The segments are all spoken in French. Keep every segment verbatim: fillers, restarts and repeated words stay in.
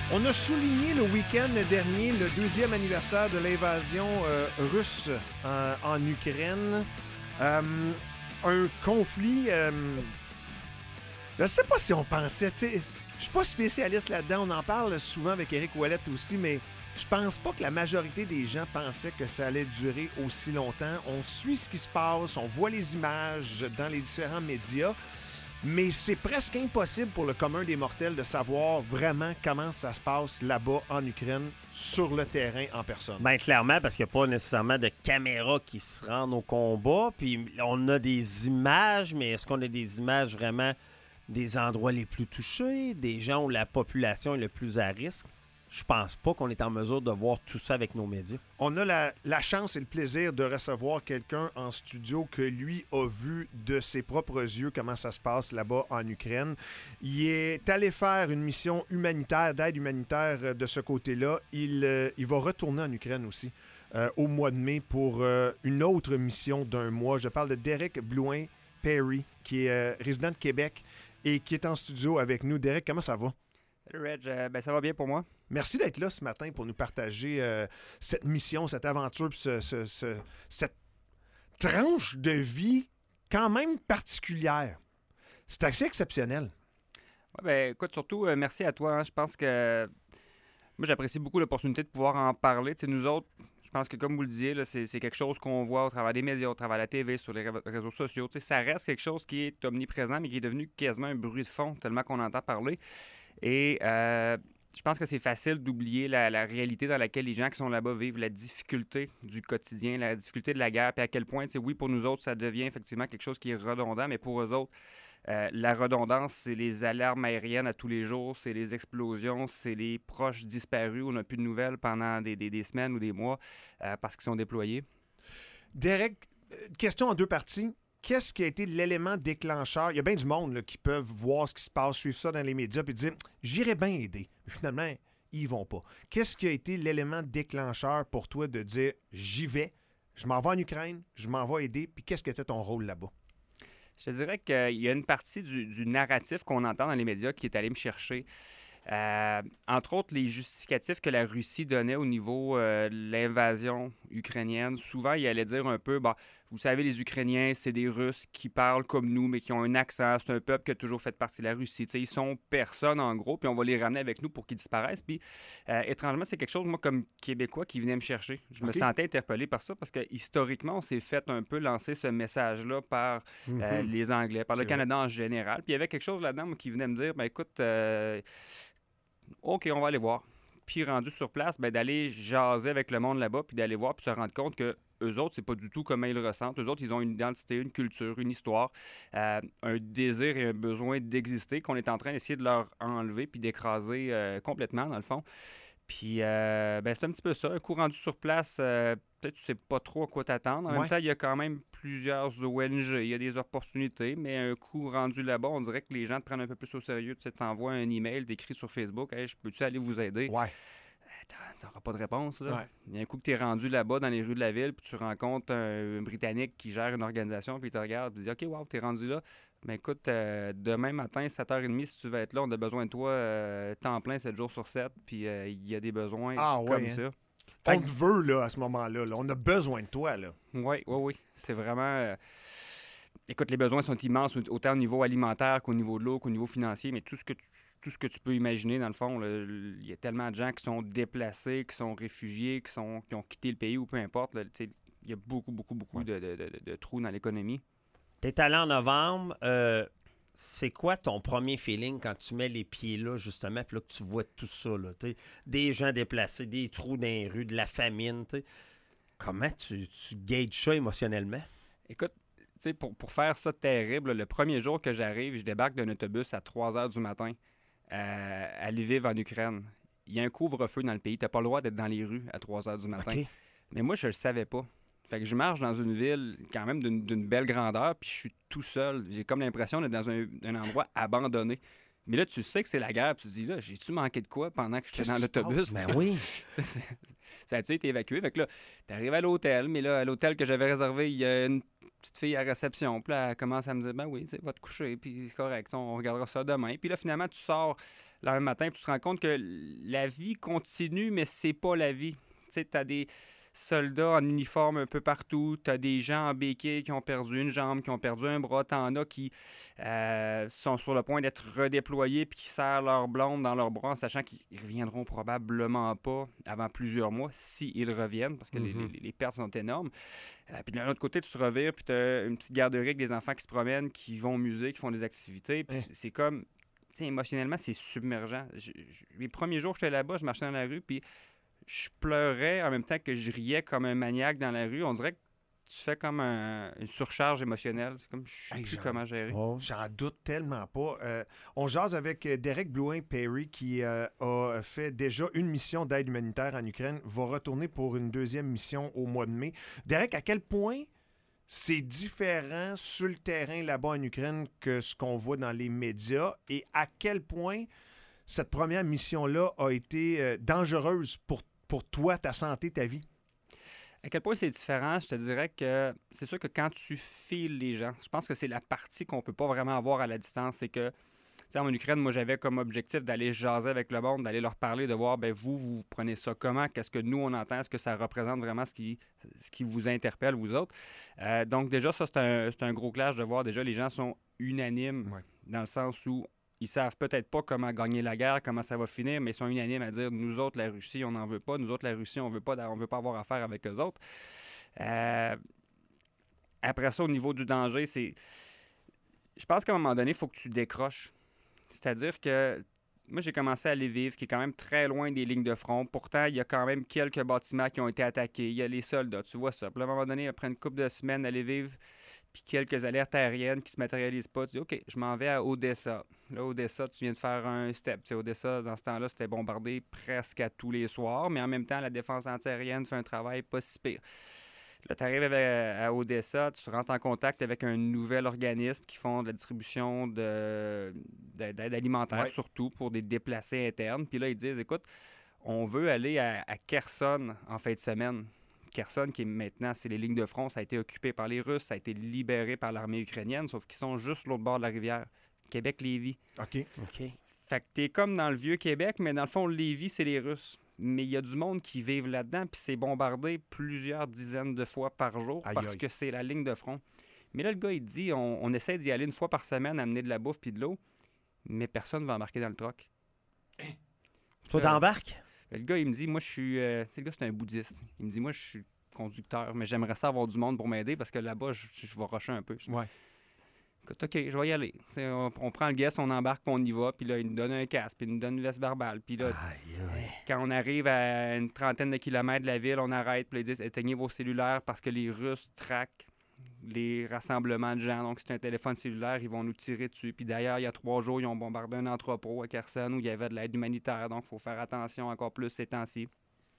On a souligné le week-end dernier le deuxième anniversaire de l'invasion euh, russe en, en Ukraine. Euh, un conflit... Euh, je ne sais pas si on pensait... Je ne suis pas spécialiste là-dedans. On en parle souvent avec Éric Ouellette aussi, mais je pense pas que la majorité des gens pensaient que ça allait durer aussi longtemps. On suit ce qui se passe, on voit les images dans les différents médias. Mais c'est presque impossible pour le commun des mortels de savoir vraiment comment ça se passe là-bas en Ukraine, sur le terrain, en personne. Bien, clairement, parce qu'il n'y a pas nécessairement de caméras qui se rendent au combat. Puis on a des images, mais est-ce qu'on a des images vraiment des endroits les plus touchés, des gens où la population est le plus à risque? Je pense pas qu'on est en mesure de voir tout ça avec nos médias. On a la, la chance et le plaisir de recevoir quelqu'un en studio que lui a vu de ses propres yeux comment ça se passe là-bas en Ukraine. Il est allé faire une mission humanitaire, d'aide humanitaire de ce côté-là. Il, euh, il va retourner en Ukraine aussi euh, au mois de mai pour euh, une autre mission d'un mois. Je parle de Derek Blouin-Perry, qui est euh, résident de Québec et qui est en studio avec nous. Derek, comment ça va? Salut Reg, euh, ben, ça va bien pour moi. Merci d'être là ce matin pour nous partager euh, cette mission, cette aventure, puis ce, ce, ce, cette tranche de vie quand même particulière. C'est assez exceptionnel. Ouais, ben, écoute, surtout, euh, merci à toi. Hein. Je pense que moi, j'apprécie beaucoup l'opportunité de pouvoir en parler. Tu sais, nous autres, je pense que comme vous le disiez, là, c'est, c'est quelque chose qu'on voit au travers des médias, au travers de la T V, sur les ré- réseaux sociaux. Tu sais, ça reste quelque chose qui est omniprésent, mais qui est devenu quasiment un bruit de fond, tellement qu'on entend parler. Et euh, je pense que c'est facile d'oublier la, la réalité dans laquelle les gens qui sont là-bas vivent, la difficulté du quotidien, la difficulté de la guerre, puis à quel point, tu sais, oui, pour nous autres, ça devient effectivement quelque chose qui est redondant, mais pour eux autres, euh, la redondance, c'est les alarmes aériennes à tous les jours, c'est les explosions, c'est les proches disparus, on n'a plus de nouvelles pendant des, des, des semaines ou des mois euh, parce qu'ils sont déployés. Derek, question en deux parties. Qu'est-ce qui a été l'élément déclencheur? Il y a bien du monde là, qui peuvent voir ce qui se passe, suivre ça dans les médias et dire « j'irais bien aider ». Mais finalement, ils vont pas. Qu'est-ce qui a été l'élément déclencheur pour toi de dire « j'y vais, je m'en vais en Ukraine, je m'en vais aider », puis qu'est-ce qui était ton rôle là-bas? Je te dirais qu'il y a une partie du, du narratif qu'on entend dans les médias qui est allé me chercher. Euh, entre autres, les justificatifs que la Russie donnait au niveau euh, de l'invasion ukrainienne. Souvent, il allait dire un peu, bah, vous savez, les Ukrainiens, c'est des Russes qui parlent comme nous, mais qui ont un accent. C'est un peuple qui a toujours fait partie de la Russie. T'sais, ils sont personne, en gros, puis on va les ramener avec nous pour qu'ils disparaissent. Puis, euh, étrangement, c'est quelque chose, moi, comme Québécois, qui venait me chercher. Je me Okay. sentais interpellé par ça parce que, historiquement, on s'est fait un peu lancer ce message-là par Mm-hmm. euh, les Anglais, par le C'est Canada en général. Puis, il y avait quelque chose là-dedans moi, qui venait me dire, ben écoute... Euh, OK, on va aller voir. Puis rendu sur place, ben, d'aller jaser avec le monde là-bas, puis d'aller voir, puis se rendre compte que eux autres, c'est pas du tout comment ils le ressentent. Eux autres, ils ont une identité, une culture, une histoire, euh, un désir et un besoin d'exister qu'on est en train d'essayer de leur enlever puis d'écraser euh, complètement, dans le fond. Puis, euh, ben, c'est un petit peu ça. Un coup rendu sur place, euh, peut-être que tu sais pas trop à quoi t'attendre. En Ouais. même temps, il y a quand même plusieurs O N G, il y a des opportunités, mais un coup rendu là-bas, on dirait que les gens te prennent un peu plus au sérieux. Tu sais, t'envoies un email, t'écris sur Facebook, « Hey, je peux-tu aller vous aider? » Ouais. T'auras pas de réponse, là. Ouais. Il y a un coup que t'es rendu là-bas dans les rues de la ville, puis tu rencontres un, un Britannique qui gère une organisation, puis il te regarde, puis il dit « OK, wow, t'es rendu là. Mais écoute, euh, demain matin, sept heures trente, si tu veux être là, on a besoin de toi euh, temps plein, sept jours sur sept, puis euh, il y a des besoins Ah, comme ouais, ça. hein. Fait On te veut, là, à ce moment-là. Là. On a besoin de toi, là. Oui, oui, oui. C'est vraiment... euh, Écoute, les besoins sont immenses, autant au niveau alimentaire qu'au niveau de l'eau, qu'au niveau financier, mais tout ce que tu, tout ce que tu peux imaginer, dans le fond, il y a tellement de gens qui sont déplacés, qui sont réfugiés, qui, sont, qui ont quitté le pays ou peu importe. Il y a beaucoup, beaucoup, beaucoup Ouais. de, de, de, de trous dans l'économie. T'es allé en novembre. Euh, c'est quoi ton premier feeling quand tu mets les pieds là, justement, puis là que tu vois tout ça, là, t'sais, des gens déplacés, des trous dans les rues, de la famine, t'sais. Comment tu, tu gages ça émotionnellement? Écoute, tu sais, pour, pour faire ça terrible, le premier jour que j'arrive, je débarque d'un autobus à trois heures du matin euh, à Lviv, en Ukraine. Il y a un couvre-feu dans le pays. Tu n'as pas le droit d'être dans les rues à trois heures du matin. OK. Mais moi, je le savais pas. Fait que je marche dans une ville quand même d'une, d'une belle grandeur, puis je suis tout seul. J'ai comme l'impression d'être dans un, un endroit abandonné. Mais là, tu sais que c'est la guerre, puis tu te dis, là, j'ai-tu manqué de quoi pendant que j'étais Qu'est-ce dans qui se l'autobus? passe? Ben oui. Ça a-tu été évacué? Fait que là, t'arrives à l'hôtel, mais là, à l'hôtel que j'avais réservé, il y a une petite fille à réception. Puis là, elle commence à me dire, ben oui, tu sais, va te coucher, puis c'est correct, on regardera ça demain. Puis là, finalement, tu sors le même matin, puis tu te rends compte que la vie continue, mais c'est pas la vie. Tu sais, t'as des soldats en uniforme un peu partout, t'as des gens en béquille qui ont perdu une jambe, qui ont perdu un bras, t'en as qui euh, sont sur le point d'être redéployés puis qui serrent leur blonde dans leurs bras en sachant qu'ils reviendront probablement pas avant plusieurs mois, s'ils reviennent, parce que mm-hmm. les, les, les pertes sont énormes. Euh, puis de l'autre côté, tu te revires, puis t'as une petite garderie avec des enfants qui se promènent, qui vont au musée, qui font des activités, puis c'est, c'est comme, tu sais, émotionnellement, c'est submergent. Je, je, les premiers jours que j'étais là-bas, je marchais dans la rue, puis je pleurais en même temps que je riais comme un maniaque dans la rue. On dirait que tu fais comme un, une surcharge émotionnelle. C'est comme, je sais hey, plus genre, comment gérer. Oh. J'en doute tellement pas. Euh, on jase avec Derek Blouin-Perry qui euh, a fait déjà une mission d'aide humanitaire en Ukraine, va retourner pour une deuxième mission au mois de mai. Derek, à quel point c'est différent sur le terrain là-bas en Ukraine que ce qu'on voit dans les médias et à quel point cette première mission-là a été euh, dangereuse pour pour toi, ta santé, ta vie? À quel point c'est différent, je te dirais que c'est sûr que quand tu files les gens, je pense que c'est la partie qu'on peut pas vraiment avoir à la distance, c'est que, tu sais, en Ukraine, moi, j'avais comme objectif d'aller jaser avec le monde, d'aller leur parler, de voir, ben vous, vous prenez ça comment, qu'est-ce que nous, on entend, est-ce que ça représente vraiment ce qui, ce qui vous interpelle, vous autres. Euh, donc déjà, ça, c'est un, c'est un gros clash de voir, déjà, les gens sont unanimes, ouais. Dans le sens où ils savent peut-être pas comment gagner la guerre, comment ça va finir, mais ils sont unanimes à dire, nous autres, la Russie, on n'en veut pas. Nous autres, la Russie, on veut pas, on veut pas avoir affaire avec eux autres. Euh... Après ça, au niveau du danger, c'est... Je pense qu'à un moment donné, il faut que tu décroches. C'est-à-dire que moi, j'ai commencé à Lviv, qui est quand même très loin des lignes de front. Pourtant, il y a quand même quelques bâtiments qui ont été attaqués. Il y a les soldats, tu vois ça. Puis à un moment donné, après une couple de semaines à Lviv, puis quelques alertes aériennes qui se matérialisent pas. Tu dis, OK, je m'en vais à Odessa. Là, Odessa, tu viens de faire un step. Tu sais, Odessa, dans ce temps-là, c'était bombardé presque à tous les soirs, mais en même temps, la défense antiaérienne fait un travail pas si pire. Là, tu arrives à Odessa, tu rentres en contact avec un nouvel organisme qui font de la distribution de, de, d'aide alimentaire, ouais. Surtout pour des déplacés internes. Puis là, ils disent, écoute, on veut aller à, à Kherson en fin de semaine. Kherson, qui est maintenant, c'est les lignes de front, ça a été occupé par les Russes, ça a été libéré par l'armée ukrainienne, sauf qu'ils sont juste l'autre bord de la rivière. Québec-Lévis. OK. OK. Fait que t'es comme dans le vieux Québec, mais dans le fond, Lévis, c'est les Russes. Mais il y a du monde qui vivent là-dedans, puis c'est bombardé plusieurs dizaines de fois par jour aïe, parce aïe. Que c'est la ligne de front. Mais là, le gars, il dit, on, on essaie d'y aller une fois par semaine, amener de la bouffe puis de l'eau, mais personne ne va embarquer dans le troc. Hein? Toi, t'embarques? Le gars, il me dit, moi, je suis... Euh, le gars, c'est un bouddhiste. Il me dit, moi, je suis conducteur, mais j'aimerais ça avoir du monde pour m'aider parce que là-bas, je, je vais rusher un peu. Ouais. Écoute, OK, je vais y aller. On, on prend le guest, on embarque, puis on y va. Puis là, il nous donne un casque, puis il nous donne une veste barbale. Puis là, aïe, aïe. Quand on arrive à une trentaine de kilomètres de la ville, on arrête, puis ils disent, éteignez vos cellulaires parce que les Russes traquent les rassemblements de gens. Donc, c'est un téléphone cellulaire, ils vont nous tirer dessus. Puis d'ailleurs, il y a trois jours, ils ont bombardé un entrepôt à Kherson où il y avait de l'aide humanitaire. Donc, il faut faire attention encore plus ces temps-ci.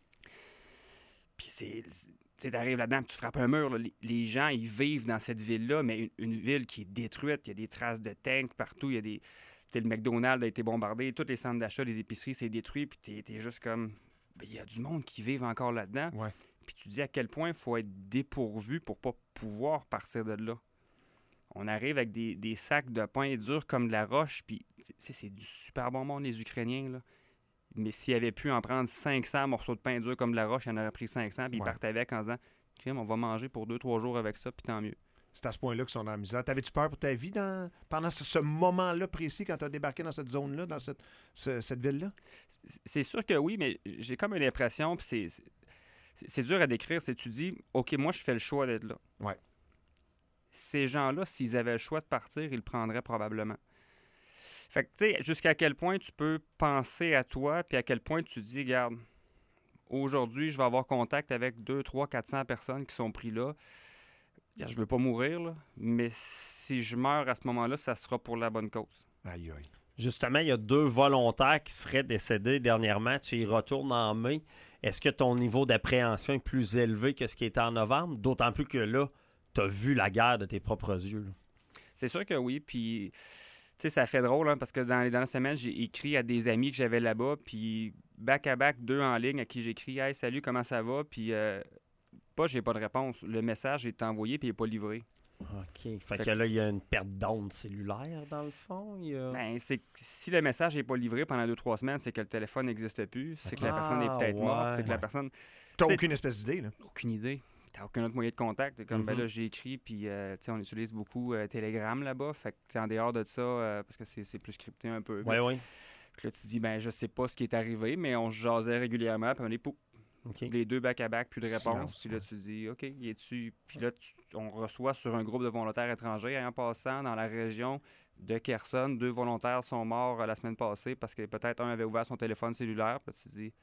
Puis c'est... Tu sais, t'arrives là-dedans, tu frappes un mur. Là. Les, les gens, ils vivent dans cette ville-là, mais une, une ville qui est détruite. Il y a des traces de tanks partout. Il y a des... Tu sais, le McDonald's a été bombardé. Tous les centres d'achat, les épiceries, c'est détruit. Puis t'es, t'es juste comme... Ben, il y a du monde qui vit encore là-dedans. Ouais. Puis tu dis à quel point il faut être dépourvu pour pas pouvoir partir de là. On arrive avec des, des sacs de pain durs comme de la roche. Puis, tu sais, c'est du super bon monde, les Ukrainiens, là. Mais s'il avait pu en prendre cinq cents morceaux de pain dur comme de la roche, il en aurait pris cinq cents, puis ouais. Il partait avec en disant « Crime, on va manger pour deux trois jours avec ça, puis tant mieux. » C'est à ce point-là qu'ils sont dans la misère. T'avais-tu peur pour ta vie dans... pendant ce, ce moment-là précis, quand tu as débarqué dans cette zone-là, dans cette, ce, cette ville-là? C'est sûr que oui, mais j'ai comme une impression, puis c'est, c'est, c'est dur à décrire, c'est tu dis « OK, moi, je fais le choix d'être là. Ouais. » Ces gens-là, s'ils avaient le choix de partir, ils le prendraient probablement. Fait que, tu sais, jusqu'à quel point tu peux penser à toi, puis à quel point tu dis, regarde, aujourd'hui, je vais avoir contact avec deux, trois, quatre cents personnes qui sont prises là. Je veux pas mourir, là, mais si je meurs à ce moment-là, ça sera pour la bonne cause. Aïe, aïe. Justement, il y a deux volontaires qui seraient décédés dernièrement. Tu y retournes en mai. Est-ce que ton niveau d'appréhension est plus élevé que ce qui était en novembre? D'autant plus que là, tu as vu la guerre de tes propres yeux. Là. C'est sûr que oui, puis... sais, ça fait drôle, hein, parce que dans les dernières semaines, j'ai écrit à des amis que j'avais là-bas, puis back-à-back, deux en ligne à qui j'écris « Hey, salut, comment ça va? » Puis euh, pas « J'ai pas de réponse ». Le message est envoyé, puis il n'est pas livré. OK. Fait, Fait que que- là, il y a une perte d'onde cellulaire, dans le fond. Il y a... Ben, c'est que si le message n'est pas livré pendant deux, trois semaines, c'est que le téléphone n'existe plus, c'est que la personne est Ah, peut-être morte, ouais. c'est que la Ouais. personne... T'as T'sais- aucune espèce d'idée, là. Aucune idée. T'as aucun autre moyen de contact. T'es comme, ben Mhm. là, j'ai écrit, puis euh, tu sais, on utilise beaucoup euh, Telegram là-bas. Fait que, tu sais, en dehors de ça, euh, parce que c'est c'est plus scripté un peu. Oui, oui. Puis là, tu te dis, ben, je sais pas ce qui est arrivé, mais on se jasait régulièrement, puis on est pouf, OK. les deux back-à-back, plus de réponse. Silence, Puis là, ouais. tu te dis, OK, y est-tu. Puis là, tu- on reçoit sur un groupe de volontaires étrangers, en passant dans la région de Kherson, deux volontaires sont morts euh, la semaine passée parce que peut-être un avait ouvert son téléphone cellulaire. Puis là, tu te dis,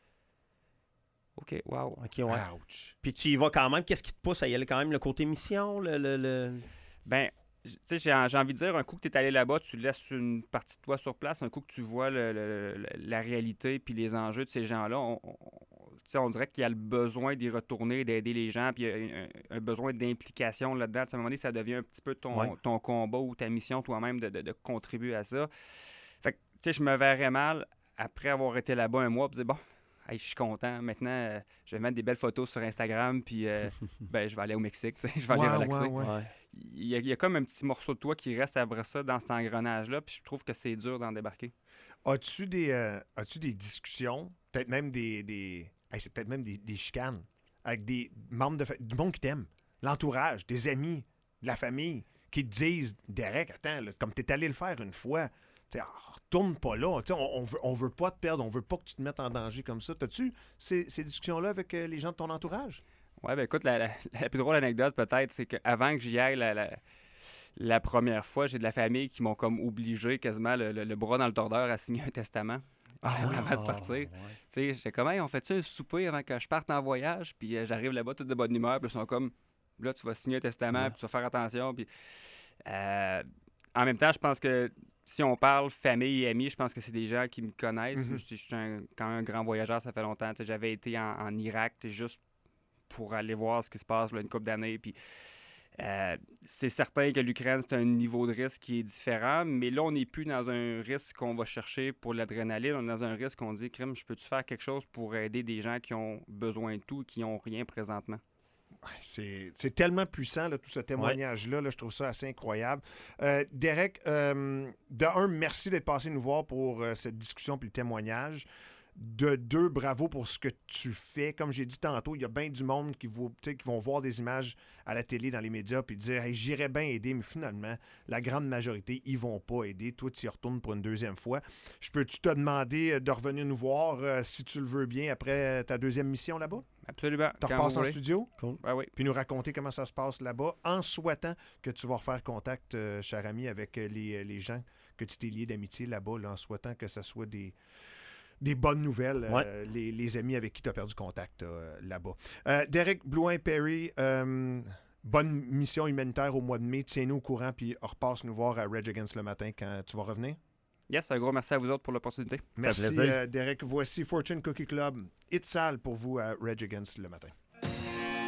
OK, wow. OK, ouais. Ouch. Puis tu y vas quand même. Qu'est-ce qui te pousse à y aller quand même? Le côté mission? Le, le, le- Ben, j- tu sais, j'ai j'ai envie de dire, un coup que tu es allé là-bas, tu laisses une partie de toi sur place. Un coup que tu vois le- le- le- la réalité puis les enjeux de ces gens-là, on, on- tu sais, on dirait qu'il y a le besoin d'y retourner, d'aider les gens, puis il y a un, un besoin d'implication là-dedans. Tu sais, à un moment donné, ça devient un petit peu ton, Ouais. ton combat ou ta mission toi-même de, de- de contribuer à ça. Fait que, tu sais, je me verrais mal, après avoir été là-bas un mois, puis dire, bon, hey, je suis content. Maintenant, euh, je vais mettre des belles photos sur Instagram, puis euh, ben, je vais aller au Mexique, tu sais, je vais aller Ouais, relaxer. ouais, ouais. Ouais. Il y, a, il y a comme un petit morceau de toi qui reste après ça dans cet engrenage-là, puis je trouve que c'est dur d'en débarquer. As-tu des, euh, as-tu des discussions, peut-être même des... des... hey, c'est peut-être même des, des chicanes, avec des membres de... fa- du monde qui t'aime, l'entourage, des amis, de la famille, qui te disent, Derek, attends, là, comme t'es allé le faire une fois, tu sais, ah, retourne pas là, tu sais, on, on, veut, on veut pas te perdre, on veut pas que tu te mettes en danger comme ça. T'as-tu ces, ces discussions-là avec euh, les gens de ton entourage? Ouais, ben écoute, la, la- la plus drôle anecdote peut-être, c'est qu'avant que j'y aille la, la, la première fois, j'ai de la famille qui m'ont comme obligé quasiment le, le- le bras dans le tordeur à signer un testament Ah oui? avant de partir. ouais. Tu sais, j'étais comme, hey, on fait-tu un souper avant que je parte en voyage? Puis euh, j'arrive là-bas, toute de bonne humeur, puis ils sont comme, là, tu vas signer un testament, Ouais. puis tu vas faire attention. Puis euh, en même temps, je pense que si on parle famille et amis, je pense que c'est des gens qui me connaissent. Mhm. Je, je suis un- quand même un grand voyageur, ça fait longtemps. Tu sais, j'avais été en, en Irak, tu sais, juste pour aller voir ce qui se passe là, une couple d'années. Puis euh, c'est certain que l'Ukraine, c'est un niveau de risque qui est différent, mais là, on n'est plus dans un risque qu'on va chercher pour l'adrénaline. On est dans un risque qu'on dit, crime, je peux-tu faire quelque chose pour aider des gens qui ont besoin de tout et qui n'ont rien présentement? Ouais, C'est c'est tellement puissant, là, tout ce témoignage-là. Là, je trouve ça assez incroyable. Euh, Derek, euh, de un, merci d'être passé nous voir pour euh, cette discussion et le témoignage. De deux, bravo pour ce que tu fais. Comme j'ai dit tantôt, il y a bien du monde qui, vous, tu sais, qui vont voir des images à la télé, dans les médias, puis dire hey, j'irais bien aider, mais finalement, la grande majorité, ils vont pas aider. Toi, tu y retournes pour une deuxième fois. Je peux-tu te demander euh, de revenir nous voir, euh, si tu le veux bien, après ta deuxième mission là-bas? Absolument. Tu Quand repasses vous en voulez. studio? Ben oui. Puis nous raconter comment ça se passe là-bas, en souhaitant que tu vas refaire contact, euh, cher ami, avec euh, les, les gens que tu t'es liés d'amitié là-bas, là, en souhaitant que ce soit des, des bonnes nouvelles, euh, Ouais. les, les amis avec qui tu as perdu contact euh, là-bas. Euh, Derek Blouin-Perry, euh, bonne mission humanitaire au mois de mai. Tiens-nous au courant, puis repasse nous voir à Rage Against le matin quand tu vas revenir. Yes, un gros merci à vous autres pour l'opportunité. Merci, plaisir. euh, Derek. Voici Fortune Cookie Club. Hit sale pour vous à Rage Against le matin.